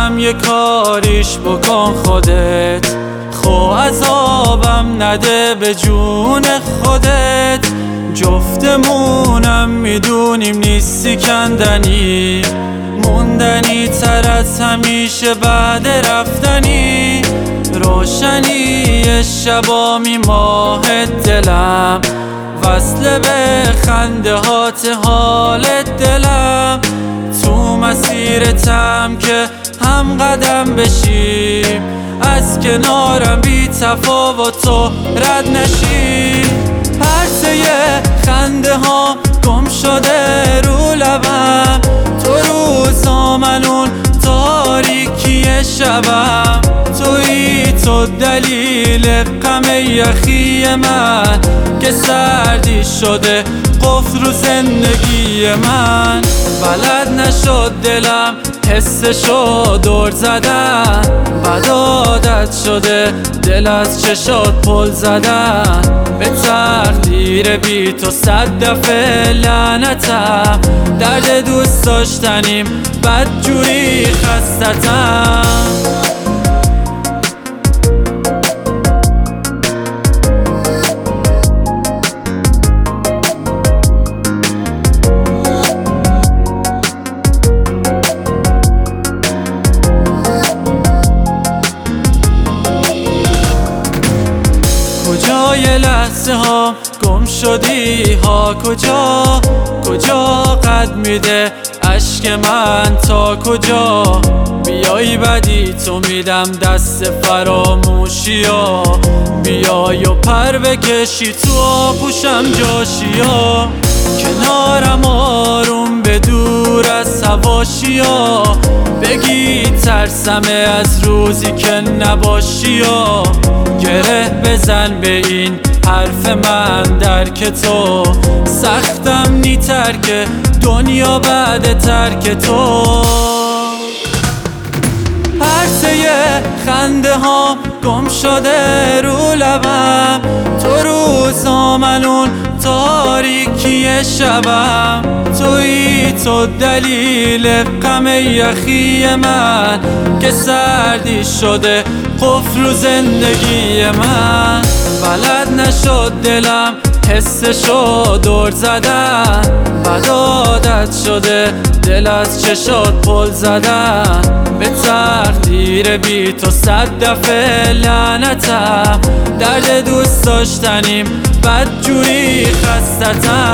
میدونم یه کاریش بکن خودت، خو عذابم نده به جون خودت. جفتمونم میدونیم نیستی کندنی، موندنی تر از همیشه بعد رفتنی. روشنی شبامی ماه دلم، وصل به خنده هات حال دلم. تو مسیرتم که هم قدم بشیم، از کنارم بی تفاوت و رد نشیم. پرسه خنده ها گم شده رو لبم، تو روزا من اون تاریکی شبم. تویی تو دلیل غم یخی من، که سردی شده قفل رو زندگی من. بلد نشد دلم حسشو دور زدن، بد عادت شده دل از چشات پل زدن. به تقدیر بی تو 100 دفعه لعنتم، درد دوست داشتنیم بدجوری خستتم. کجای لحظه ها گم شدی ها، کجا قد میده عشق من تا کجا. بیایی بدی تو میدم دست فراموشی ها، بیای و پر بکشی تو آغوشم جاشی ها. کنارم آروم به دور از حواشی ها، بگی ترسمه از روزی که نباشی ها. گره بزن به این حرف من درک تو، سختم نی ترک دنیا بعد ترک تو. پرسه خنده ها گم شده رو لبم، تو روزا من اون تاریکی شبم. تویی تو دلیل غم یخی من، که سردی شده قفل رو زندگی من. بلد نشد دلم حسشو دور زدن، بد عادت شده دل از چشات پل زدن. به تقدیر بی تو 100 دفعه لعنتم، درد دوست داشتنیم بدجوری خستتم.